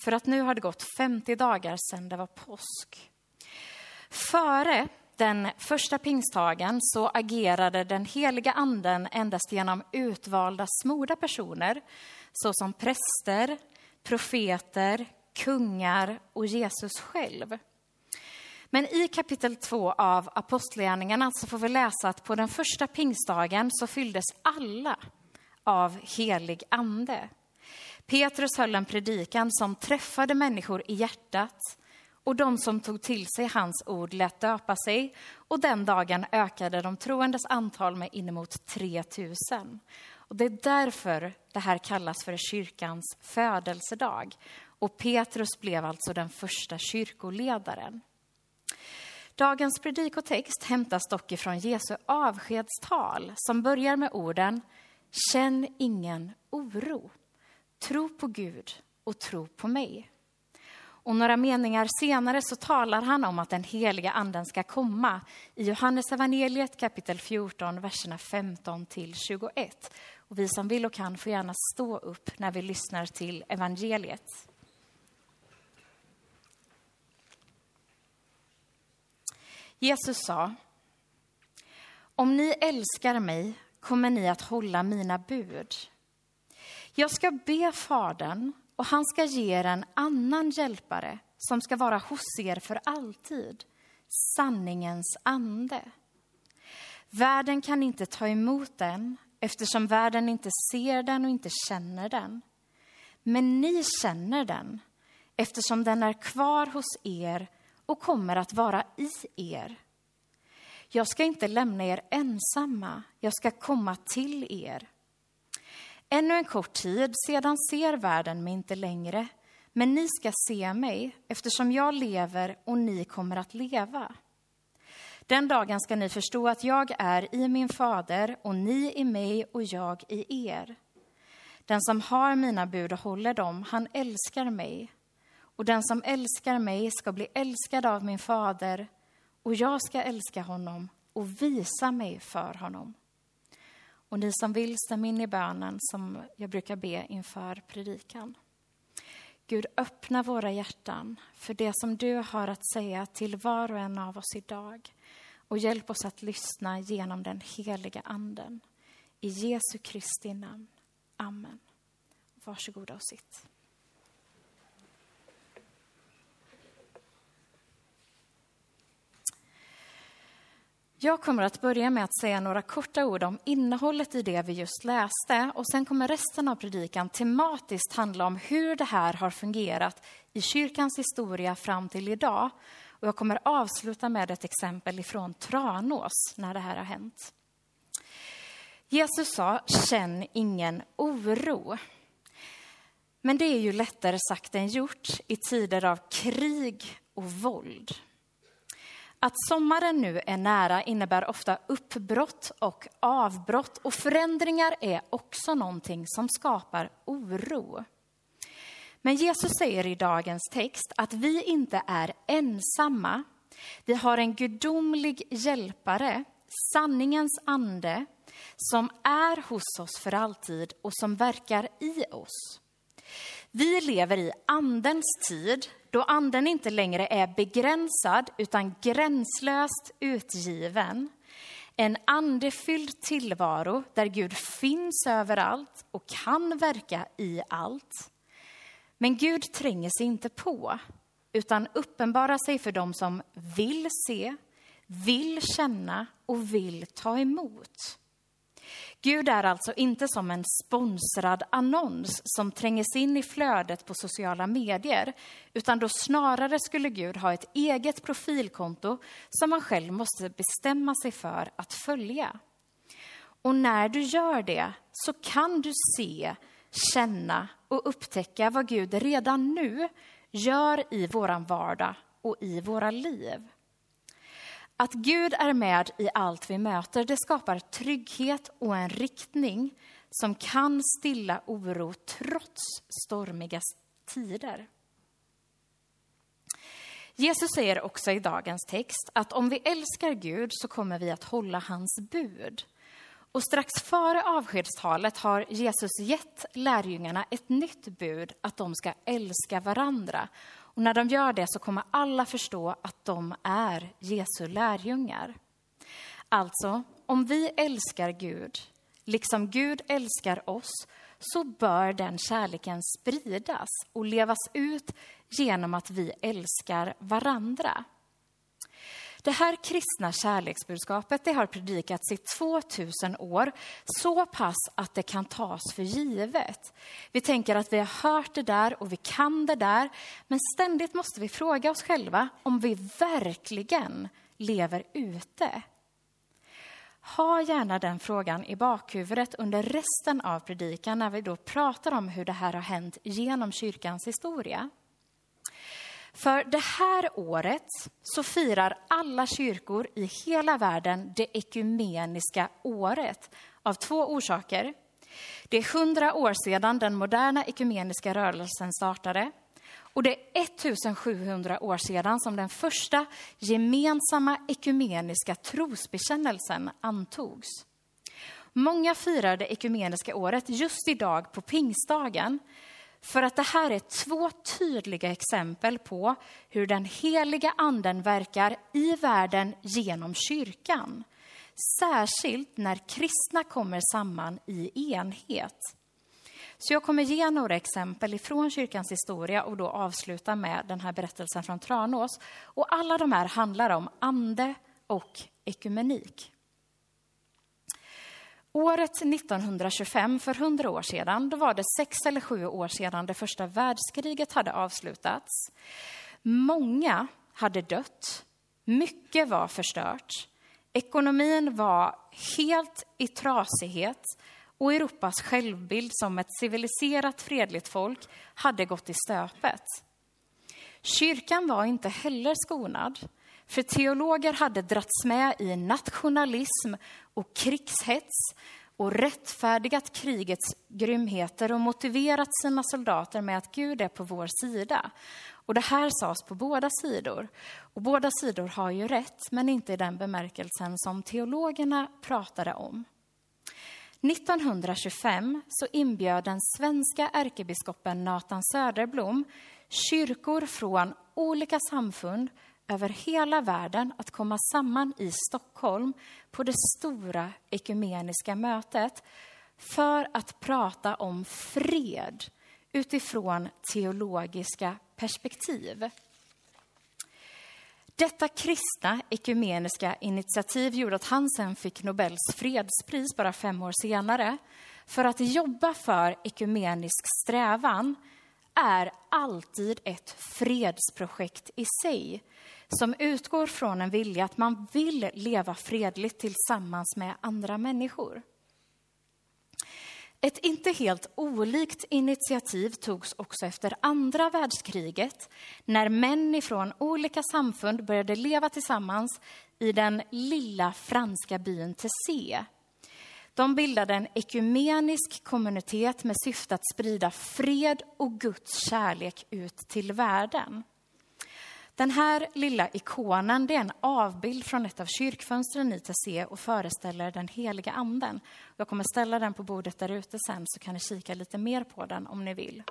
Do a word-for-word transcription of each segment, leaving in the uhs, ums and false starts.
för att nu har det gått femtio dagar sedan det var påsk. Före den första pingstdagen så agerade den heliga anden endast genom utvalda smorda personer, såsom präster, profeter, kungar och Jesus själv. Men i kapitel två av Apostlagärningarna så får vi läsa att på den första pingstdagen så fylldes alla av helig ande. Petrus höll en predikan som träffade människor i hjärtat, och de som tog till sig hans ord lät döpa sig, och den dagen ökade de troendes antal med inemot tre tusen. Och det är därför det här kallas för kyrkans födelsedag. Och Petrus blev alltså den första kyrkoledaren. Dagens predikotext hämtas dock ifrån Jesu avskedstal som börjar med orden: känn ingen oro, tro på Gud och tro på mig. Och några meningar senare så talar han om att den heliga anden ska komma i Johannes evangeliet kapitel fjorton, verserna femton till tjugoett. Och vi som vill och kan får gärna stå upp när vi lyssnar till evangeliet. Jesus sa: om ni älskar mig kommer ni att hålla mina bud. Jag ska be Fadern, och han ska ge er en annan hjälpare som ska vara hos er för alltid, sanningens ande. Världen kan inte ta emot den, eftersom världen inte ser den och inte känner den. Men ni känner den, eftersom den är kvar hos er och kommer att vara i er. Jag ska inte lämna er ensamma, jag ska komma till er. Ännu en kort tid, sedan ser världen mig inte längre, men ni ska se mig, eftersom jag lever och ni kommer att leva. Den dagen ska ni förstå att jag är i min fader och ni i mig och jag i er. Den som har mina bud och håller dem, han älskar mig. Och den som älskar mig ska bli älskad av min fader, och jag ska älska honom och visa mig för honom. Och ni som vill, stäm in i bönen som jag brukar be inför predikan. Gud, öppna våra hjärtan för det som du har att säga till var och en av oss idag. Och hjälp oss att lyssna genom den heliga anden. I Jesu Kristi namn. Amen. Varsågoda och sitt. Jag kommer att börja med att säga några korta ord om innehållet i det vi just läste, och sen kommer resten av predikan tematiskt handla om hur det här har fungerat i kyrkans historia fram till idag. Och jag kommer avsluta med ett exempel ifrån Tranås när det här har hänt. Jesus sa: känn ingen oro. Men det är ju lättare sagt än gjort i tider av krig och våld. Att sommaren nu är nära innebär ofta uppbrott och avbrott, och förändringar är också någonting som skapar oro. Men Jesus säger i dagens text att vi inte är ensamma. Vi har en gudomlig hjälpare, sanningens ande, som är hos oss för alltid och som verkar i oss. Vi lever i andens tid, då anden inte längre är begränsad utan gränslöst utgiven. En andefylld tillvaro där Gud finns överallt och kan verka i allt. Men Gud tränger sig inte på, utan uppenbarar sig för dem som vill se, vill känna och vill ta emot. Gud är alltså inte som en sponsrad annons som trängs in i flödet på sociala medier, utan då snarare skulle Gud ha ett eget profilkonto som man själv måste bestämma sig för att följa. Och när du gör det så kan du se, känna och upptäcka vad Gud redan nu gör i våran vardag och i våra liv. Att Gud är med i allt vi möter, det skapar trygghet och en riktning som kan stilla oro trots stormiga tider. Jesus säger också i dagens text att om vi älskar Gud så kommer vi att hålla hans bud. Och strax före avskedstalet har Jesus gett lärjungarna ett nytt bud att de ska älska varandra. Och när de gör det så kommer alla förstå att de är Jesu lärjungar. Alltså, om vi älskar Gud, liksom Gud älskar oss, så bör den kärleken spridas och levas ut genom att vi älskar varandra. Det här kristna kärleksbudskapet det har predikats i tvåtusen år, så pass att det kan tas för givet. Vi tänker att vi har hört det där och vi kan det där, men ständigt måste vi fråga oss själva om vi verkligen lever ute. Ha gärna den frågan i bakhuvudet under resten av predikan när vi då pratar om hur det här har hänt genom kyrkans historia. För det här året så firar alla kyrkor i hela världen det ekumeniska året av två orsaker. Det är hundra år sedan den moderna ekumeniska rörelsen startade. Och det är ettusensjuhundra år sedan som den första gemensamma ekumeniska trosbekännelsen antogs. Många firar det ekumeniska året just idag på pingstdagen, för att det här är två tydliga exempel på hur den heliga anden verkar i världen genom kyrkan. Särskilt när kristna kommer samman i enhet. Så jag kommer ge några exempel ifrån kyrkans historia och då avsluta med den här berättelsen från Tranås. Och alla de här handlar om ande och ekumenik. Året nittonhundratjugofem, för hundra år sedan, då var det sex eller sju år sedan det första världskriget hade avslutats. Många hade dött, mycket var förstört. Ekonomin var helt i trasighet och Europas självbild som ett civiliserat fredligt folk hade gått i stöpet. Kyrkan var inte heller skonad, för teologer hade dragits med i nationalism och krigshets och rättfärdigat krigets grymheter och motiverat sina soldater med att Gud är på vår sida. Och det här sades på båda sidor. Och båda sidor har ju rätt, men inte i den bemärkelsen som teologerna pratade om. nittonhundratjugofem så inbjöd den svenska ärkebiskopen Nathan Söderblom kyrkor från olika samfund över hela världen att komma samman i Stockholm på det stora ekumeniska mötet för att prata om fred utifrån teologiska perspektiv. Detta kristna ekumeniska initiativ gjorde att han sen fick Nobels fredspris bara fem år senare. För att jobba för ekumenisk strävan är alltid ett fredsprojekt i sig som utgår från en vilja att man vill leva fredligt tillsammans med andra människor. Ett inte helt olikt initiativ togs också efter andra världskriget när män ifrån olika samfund började leva tillsammans i den lilla franska byn Tessé. De bildade en ekumenisk kommunitet med syfte att sprida fred och Guds kärlek ut till världen. Den här lilla ikonen det är en avbild från ett av kyrkfönstren i Tessé och föreställer den heliga anden. Jag kommer ställa den på bordet där ute sen så kan ni kika lite mer på den om ni vill.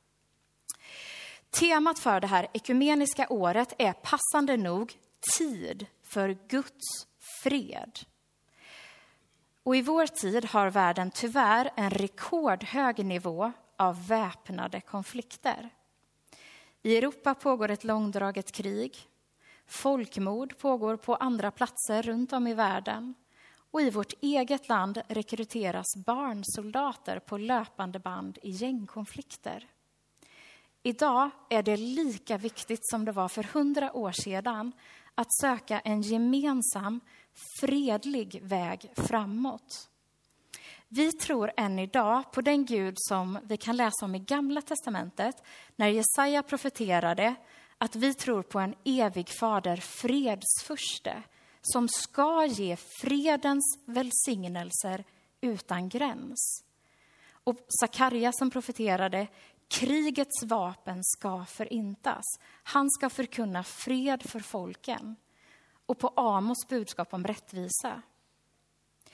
Temat för det här ekumeniska året är passande nog tid för Guds fred. Och i vår tid har världen tyvärr en rekordhög nivå av väpnade konflikter. I Europa pågår ett långdraget krig. Folkmord pågår på andra platser runt om i världen. Och i vårt eget land rekryteras barnsoldater på löpande band i gängkonflikter. Idag är det lika viktigt som det var för hundra år sedan att söka en gemensam, fredlig väg framåt. Vi tror än idag på den Gud som vi kan läsa om i Gamla testamentet när Jesaja profeterade att vi tror på en evig fader, fredsfurste, som ska ge fredens välsignelser utan gräns. Och Sakarja som profeterade, krigets vapen ska förintas. Han ska förkunna fred för folken. Och på Amos budskap om rättvisa.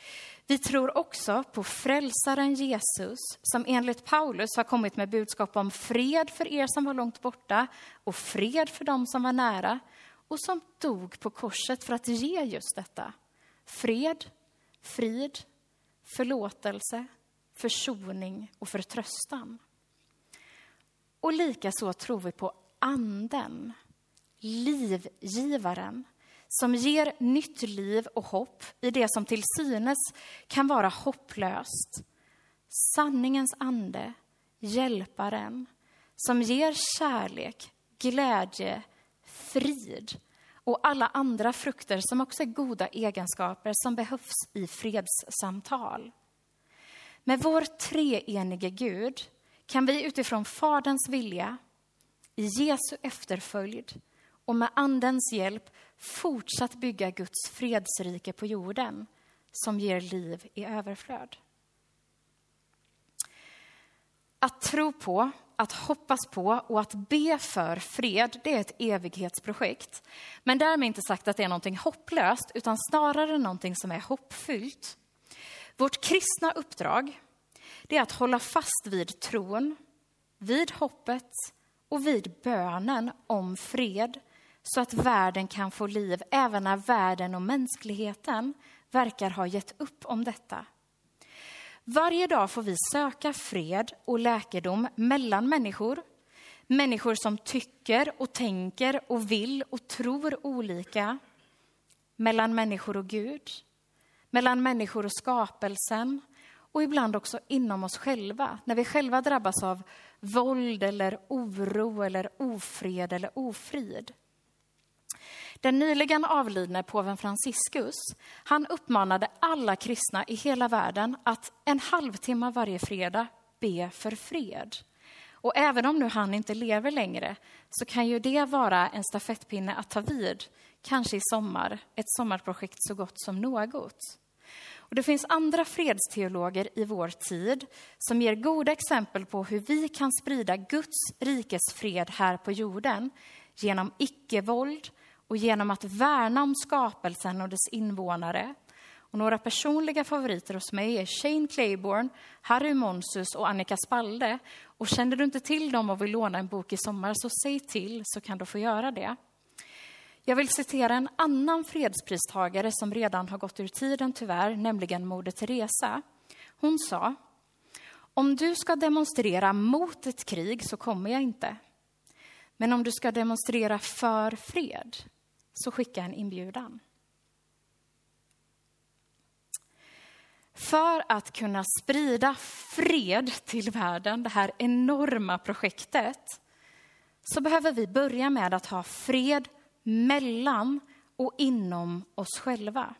Vi tror också på frälsaren Jesus som enligt Paulus har kommit med budskap om fred för er som var långt borta och fred för dem som var nära och som dog på korset för att ge just detta. Fred, frid, förlåtelse, försoning och förtröstan. Och likaså tror vi på anden, livgivaren, som ger nytt liv och hopp i det som till synes kan vara hopplöst. Sanningens ande, hjälparen, som ger kärlek, glädje, frid och alla andra frukter som också är goda egenskaper som behövs i fredssamtal. Med vår treenige Gud kan vi utifrån Faderns vilja, i Jesu efterföljd och med andens hjälp fortsatt bygga Guds fredsrike på jorden som ger liv i överflöd. Att tro på, att hoppas på och att be för fred, det är ett evighetsprojekt. Men därmed inte sagt att det är någonting hopplöst, utan snarare någonting som är hoppfyllt. Vårt kristna uppdrag, det är att hålla fast vid tron, vid hoppet och vid bönen om fred, så att världen kan få liv även när världen och mänskligheten verkar ha gett upp om detta. Varje dag får vi söka fred och läkedom mellan människor. Människor som tycker och tänker och vill och tror olika. Mellan människor och Gud. Mellan människor och skapelsen. Och ibland också inom oss själva. När vi själva drabbas av våld eller oro eller ofred eller ofrid. Den nyligen avlidne påven Franciscus, han uppmanade alla kristna i hela världen att en halvtimme varje fredag be för fred. Och även om nu han inte lever längre så kan ju det vara en stafettpinne att ta vid, kanske i sommar, ett sommarprojekt så gott som något. Och det finns andra fredsteologer i vår tid som ger goda exempel på hur vi kan sprida Guds rikes fred här på jorden genom icke-våld, och genom att värna om skapelsen och dess invånare. Och några personliga favoriter hos mig är Shane Claiborne, Harry Monsus och Annika Spalde. Och känner du inte till dem och vill låna en bok i sommar så säg till så kan du få göra det. Jag vill citera en annan fredspristagare som redan har gått ur tiden tyvärr, nämligen Moder Teresa. Hon sa: om du ska demonstrera mot ett krig så kommer jag inte. Men om du ska demonstrera för fred så skicka en inbjudan. För att kunna sprida fred till världen, det här enorma projektet, så behöver vi börja med att ha fred mellan och inom oss själva.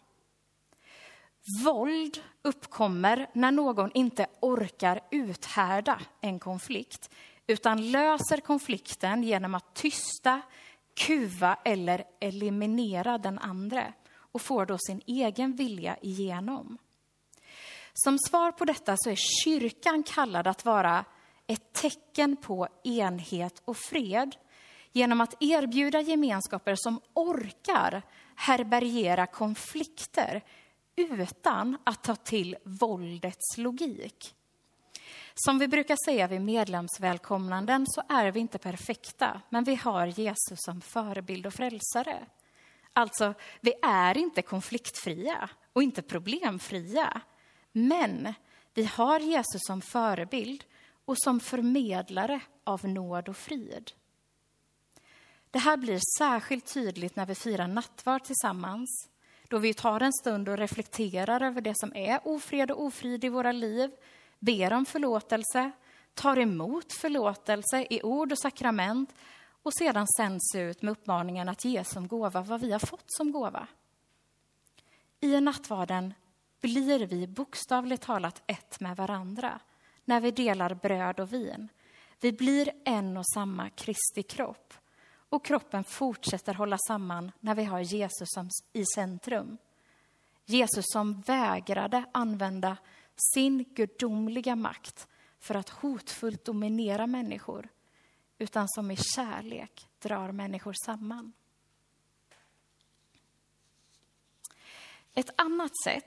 Våld uppkommer när någon inte orkar uthärda en konflikt, utan löser konflikten genom att tysta, kuva eller eliminera den andra och får då sin egen vilja igenom. Som svar på detta så är kyrkan kallad att vara ett tecken på enhet och fred genom att erbjuda gemenskaper som orkar härbärgera konflikter utan att ta till våldets logik. Som vi brukar säga vid medlemsvälkomnanden så är vi inte perfekta, men vi har Jesus som förebild och frälsare. Alltså, vi är inte konfliktfria och inte problemfria, men vi har Jesus som förebild och som förmedlare av nåd och frid. Det här blir särskilt tydligt när vi firar nattvard tillsammans, då vi tar en stund och reflekterar över det som är ofred och ofrid i våra liv, ber om förlåtelse, tar emot förlåtelse i ord och sakrament och sedan sänds ut med uppmaningen att ge som gåva vad vi har fått som gåva. I nattvarden blir vi bokstavligt talat ett med varandra när vi delar bröd och vin. Vi blir en och samma Kristi kropp och kroppen fortsätter hålla samman när vi har Jesus som i centrum. Jesus som vägrade använda sin gudomliga makt för att hotfullt dominera människor, utan som i kärlek drar människor samman. Ett annat sätt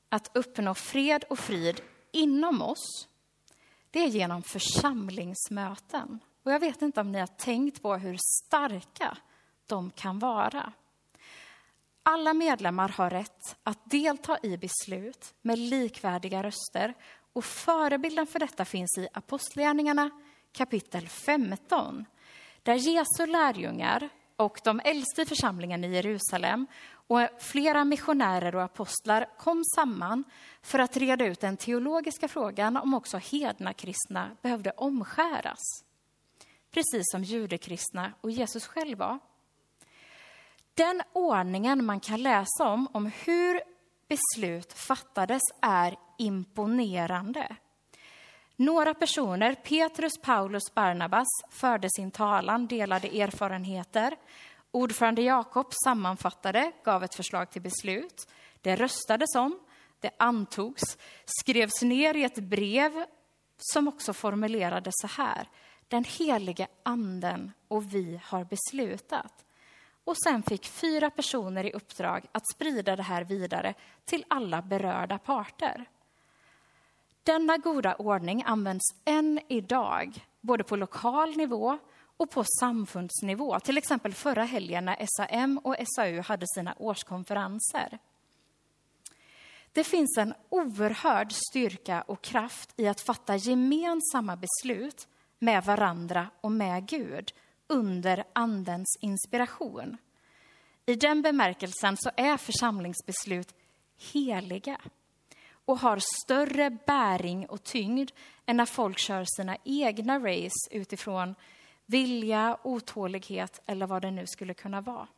att uppnå fred och frid inom oss, det är genom församlingsmöten. Och jag vet inte om ni har tänkt på hur starka de kan vara. Alla medlemmar har rätt att delta i beslut med likvärdiga röster. Och förebilden för detta finns i Apostlagärningarna kapitel femton. Där Jesu lärjungar och de äldste i församlingen i Jerusalem och flera missionärer och apostlar kom samman för att reda ut den teologiska frågan om också hedna kristna behövde omskäras. Precis som judekristna och Jesus själv var. Den ordningen man kan läsa om, om hur beslut fattades, är imponerande. Några personer, Petrus, Paulus, Barnabas, förde sin talan, delade erfarenheter. Ordförande Jakob sammanfattade, gav ett förslag till beslut. Det röstades om, det antogs, skrevs ner i ett brev som också formulerade så här: den helige anden och vi har beslutat. Och sen fick fyra personer i uppdrag att sprida det här vidare till alla berörda parter. Denna goda ordning används än idag, både på lokal nivå och på samfundsnivå. Till exempel förra helgen när S A M och S A U hade sina årskonferenser. Det finns en oerhörd styrka och kraft i att fatta gemensamma beslut med varandra och med Gud under andens inspiration. I den bemärkelsen så är församlingsbeslut heliga och har större bäring och tyngd än när folk kör sina egna race utifrån vilja, otålighet eller vad det nu skulle kunna vara.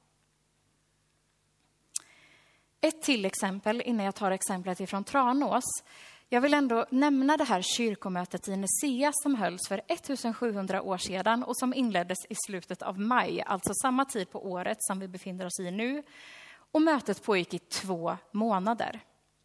Ett till exempel innan jag tar exemplet ifrån Tranås. Jag vill ändå nämna det här kyrkomötet i Nicea som hölls för ettusensjuhundra år sedan och som inleddes i slutet av maj, alltså samma tid på året som vi befinner oss i nu. Och mötet pågick i två månader.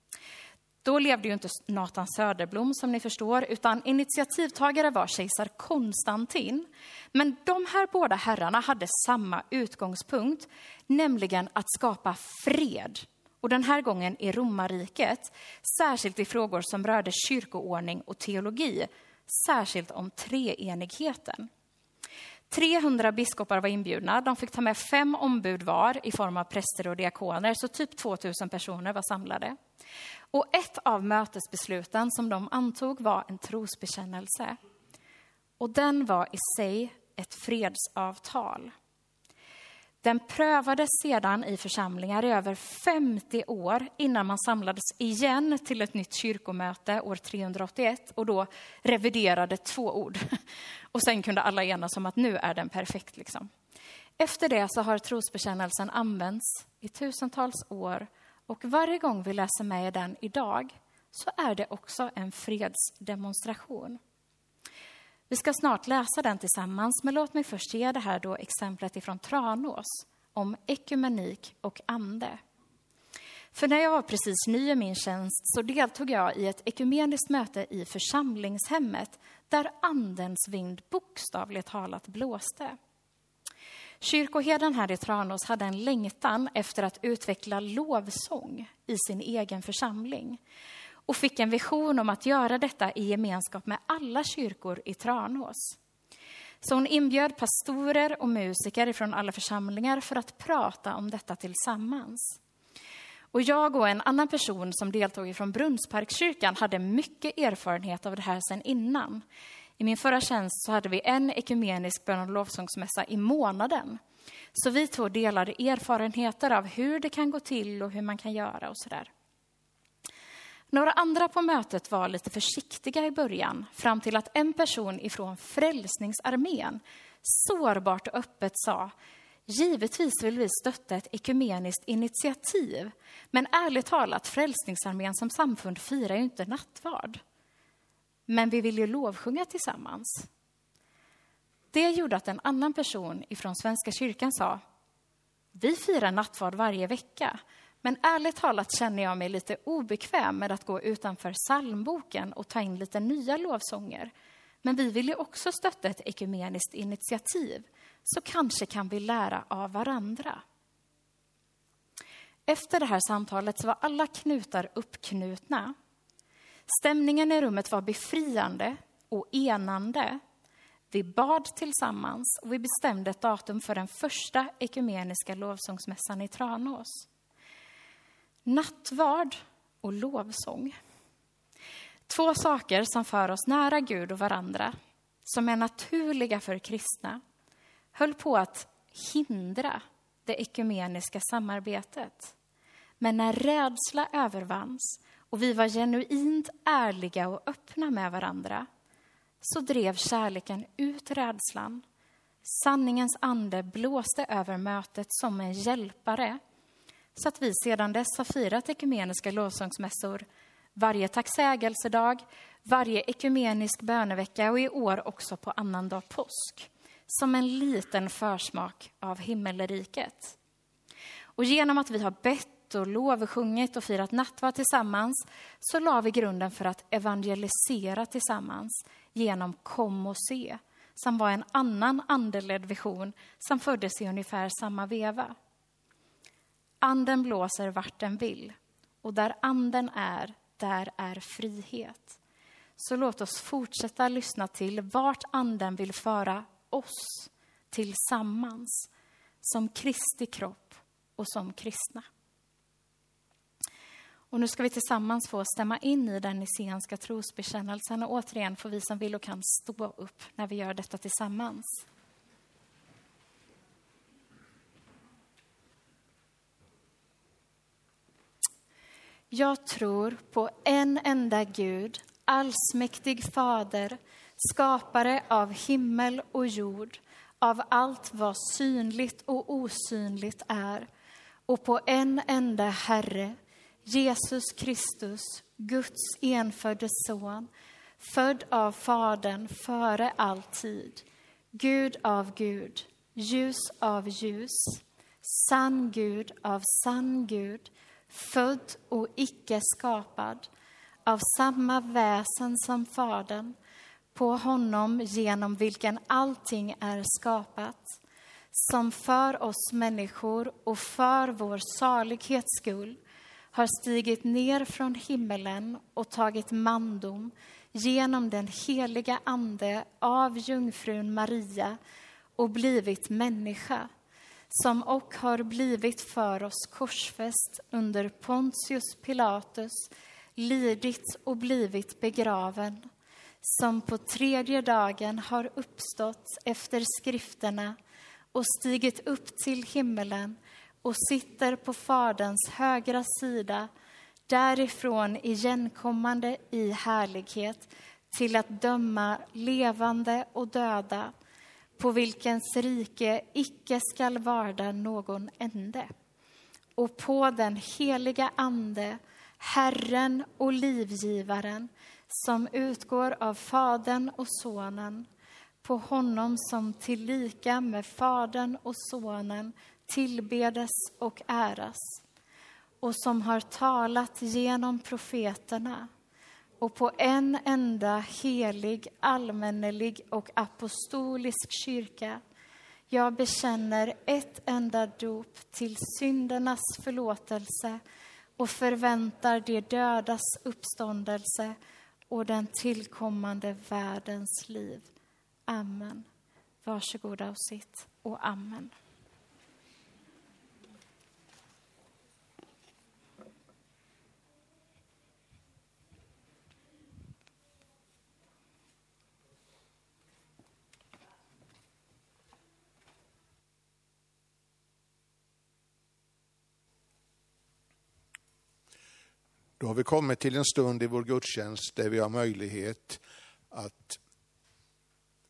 Då levde ju inte Nathan Söderblom som ni förstår, utan initiativtagare var kejsar Konstantin. Men de här båda herrarna hade samma utgångspunkt, nämligen att skapa fred. Och den här gången i romarriket, särskilt i frågor som rörde kyrkoordning och teologi, särskilt om treenigheten. trehundra biskopar var inbjudna, de fick ta med fem ombud var i form av präster och diakoner, så typ tvåtusen personer var samlade. Och ett av mötesbesluten som de antog var en trosbekännelse. Och den var i sig ett fredsavtal. Den prövades sedan i församlingar i över femtio år innan man samlades igen till ett nytt kyrkomöte år trehundraåttioett och då reviderade två ord. Och sen kunde alla enas om att nu är den perfekt. Liksom. Efter det så har trosbekännelsen använts i tusentals år och varje gång vi läser med den idag så är det också en fredsdemonstration. Vi ska snart läsa den tillsammans, men låt mig först ge det här då exemplet ifrån Tranås om ekumenik och ande. För när jag var precis ny i min tjänst så deltog jag i ett ekumeniskt möte i församlingshemmet där andens vind bokstavligt talat blåste. Kyrkoherden här i Tranås hade en längtan efter att utveckla lovsång i sin egen församling. Och fick en vision om att göra detta i gemenskap med alla kyrkor i Tranås. Så hon inbjöd pastorer och musiker från alla församlingar för att prata om detta tillsammans. Och jag och en annan person som deltog från Brunnsparkskyrkan hade mycket erfarenhet av det här sedan innan. I min förra tjänst så hade vi en ekumenisk bön- och lovsångsmässa i månaden. Så vi två delade erfarenheter av hur det kan gå till och hur man kan göra och sådär. Några andra på mötet var lite försiktiga i början, fram till att en person ifrån Frälsningsarmén sårbart och öppet sa: givetvis vill vi stötta ett ekumeniskt initiativ, men ärligt talat, Frälsningsarmén som samfund firar ju inte nattvard. Men vi vill ju lovsjunga tillsammans. Det gjorde att en annan person ifrån Svenska kyrkan sa: vi firar nattvard varje vecka. Men ärligt talat känner jag mig lite obekväm med att gå utanför psalmboken och ta in lite nya lovsånger. Men vi vill ju också stötta ett ekumeniskt initiativ. Så kanske kan vi lära av varandra. Efter det här samtalet så var alla knutar uppknutna. Stämningen i rummet var befriande och enande. Vi bad tillsammans och vi bestämde ett datum för den första ekumeniska lovsångsmässan i Tranås. Nattvard och lovsång. Två saker som för oss nära Gud och varandra, som är naturliga för kristna, höll på att hindra det ekumeniska samarbetet. Men när rädsla övervanns och vi var genuint ärliga och öppna med varandra, så drev kärleken ut rädslan. Sanningens ande blåste över mötet som en hjälpare, så att vi sedan dess har firat ekumeniska lovsångsmässor varje tacksägelsedag, varje ekumenisk bönevecka och i år också på annandag påsk, som en liten försmak av himmelriket. Och genom att vi har bett och lovsjungit och firat nattvard tillsammans, så la vi grunden för att evangelisera tillsammans genom Kom och se, som var en annan andeledd vision som föddes i ungefär samma veva. Anden blåser vart den vill, och där anden är, där är frihet. Så låt oss fortsätta lyssna till vart anden vill föra oss tillsammans, som Kristi kropp och som kristna. Och nu ska vi tillsammans få stämma in i den nicéanska trosbekännelsen, och återigen får vi som vill och kan stå upp när vi gör detta tillsammans. Jag tror på en enda Gud, allsmäktig Fader, skapare av himmel och jord, av allt vad synligt och osynligt är, och på en enda Herre, Jesus Kristus, Guds enfödde son, född av Fadern före all tid, Gud av Gud, ljus av ljus, sann Gud av sann Gud, född och icke skapad, av samma väsen som Fadern, på honom genom vilken allting är skapat, som för oss människor och för vår salighets skull har stigit ner från himmelen och tagit mandom genom den heliga ande av jungfrun Maria och blivit människa, som och har blivit för oss korsfäst under Pontius Pilatus, lidit och blivit begraven, som på tredje dagen har uppstått efter skrifterna och stigit upp till himmelen och sitter på Faderns högra sida, därifrån igenkommande i härlighet till att döma levande och döda, på vilkens rike icke skall varda någon ände. Och på den heliga ande, Herren och livgivaren, som utgår av Fadern och Sonen, på honom som tillika med Fadern och Sonen tillbedes och äras, och som har talat genom profeterna, och på en enda helig, allmännelig och apostolisk kyrka jag bekänner ett enda dop till syndernas förlåtelse och förväntar de dödas uppståndelse och den tillkommande världens liv. Amen. Varsågoda och sitt, och amen. Då har vi kommit till en stund i vår gudstjänst där vi har möjlighet att